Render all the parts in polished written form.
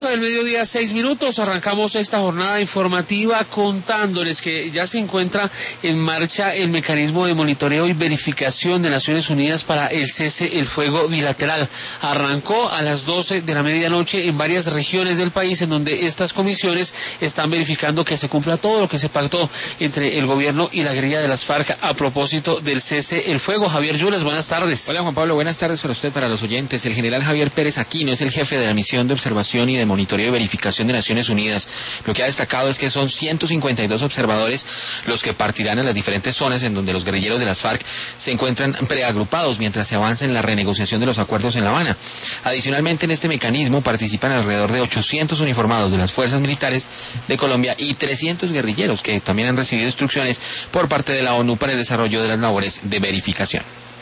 Del mediodía, 6 minutos, arrancamos esta jornada informativa contándoles que ya se encuentra en marcha el mecanismo de monitoreo y verificación de Naciones Unidas para el cese el fuego bilateral. Arrancó a las 12 de la medianoche en varias regiones del país en donde estas comisiones están verificando que se cumpla todo lo que se pactó entre el gobierno y la guerrilla de las FARC a propósito del cese el fuego. Javier Yulas, buenas tardes. Hola Juan Pablo, buenas tardes para usted, para los oyentes. El general Javier Pérez Aquino es el jefe de la misión de observación y de monitoreo y verificación de Naciones Unidas. Lo que ha destacado es que son 152 observadores los que partirán en las diferentes zonas en donde los guerrilleros de las FARC se encuentran preagrupados mientras se avanza en la renegociación de los acuerdos en La Habana. Adicionalmente, en este mecanismo participan alrededor de 800 uniformados de las fuerzas militares de Colombia y 300 guerrilleros que también han recibido instrucciones por parte de la ONU para el desarrollo de las labores de verificación.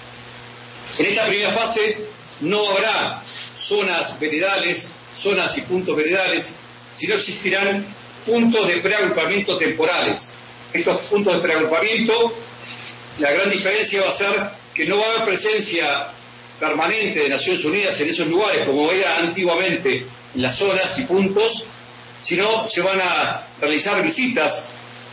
En esta primera fase no habrá zonas veredales, zonas y puntos veredales, sino existirán puntos de preagrupamiento temporales. Estos puntos de preagrupamiento, la gran diferencia va a ser que no va a haber presencia permanente de Naciones Unidas en esos lugares, como era antiguamente en las zonas y puntos, sino se van a realizar visitas.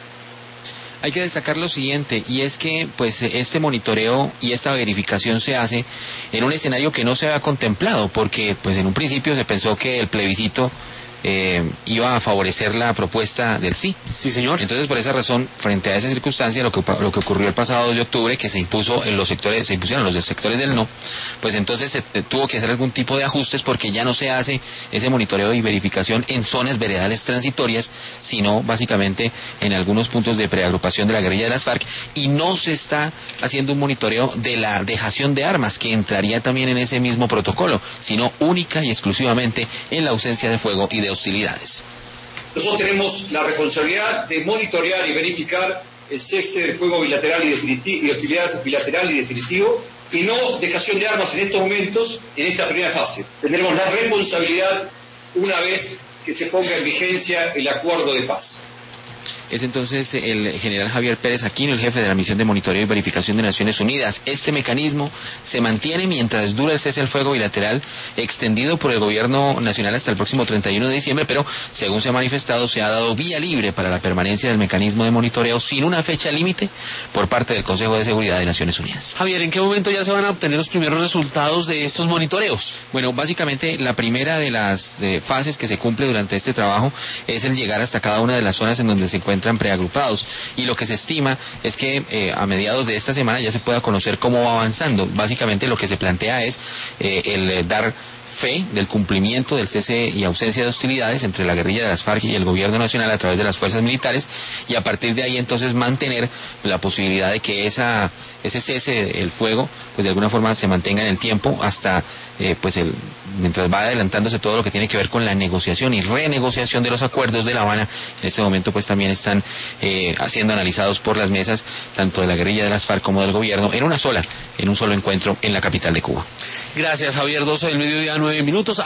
Hay que destacar lo siguiente, y es que pues este monitoreo y esta verificación se hace en un escenario que no se había contemplado, porque pues en un principio se pensó que el plebiscito iba a favorecer la propuesta del sí. Sí, señor. Entonces, por esa razón, frente a esa circunstancia, lo que ocurrió el pasado 2 de octubre, que se impusieron los sectores del no, pues entonces se tuvo que hacer algún tipo de ajustes porque ya no se hace ese monitoreo y verificación en zonas veredales transitorias, sino básicamente en algunos puntos de preagrupación de la guerrilla de las FARC, y no se está haciendo un monitoreo de la dejación de armas, que entraría también en ese mismo protocolo, sino única y exclusivamente en la ausencia de fuego y de hostilidades. Nosotros tenemos la responsabilidad de monitorear y verificar el cese del fuego bilateral y hostilidades bilateral y definitivo, y no dejación de armas en estos momentos, en esta primera fase. Tendremos la responsabilidad una vez que se ponga en vigencia el acuerdo de paz. Es entonces el general Javier Pérez Aquino, el jefe de la misión de monitoreo y verificación de Naciones Unidas. Este mecanismo se mantiene mientras dura el cese al fuego bilateral extendido por el gobierno nacional hasta el próximo 31 de diciembre, pero según se ha manifestado, se ha dado vía libre para la permanencia del mecanismo de monitoreo sin una fecha límite por parte del Consejo de Seguridad de Naciones Unidas. Javier, ¿en qué momento ya se van a obtener los primeros resultados de estos monitoreos? Bueno, básicamente la primera de las fases que se cumple durante este trabajo es el llegar hasta cada una de las zonas en donde se encuentran preagrupados, y lo que se estima es que a mediados de esta semana ya se pueda conocer cómo va avanzando. Básicamente lo que se plantea es el dar fe del cumplimiento del cese y ausencia de hostilidades entre la guerrilla de las FARC y el gobierno nacional a través de las fuerzas militares, y a partir de ahí entonces mantener la posibilidad de que ese cese el fuego pues de alguna forma se mantenga en el tiempo hasta mientras va adelantándose todo lo que tiene que ver con la negociación y renegociación de los acuerdos de La Habana. En este momento pues también están siendo analizados por las mesas tanto de la guerrilla de las FARC como del gobierno en un solo encuentro en la capital de Cuba. Gracias, Javier. 12 del mediodía, 9 minutos.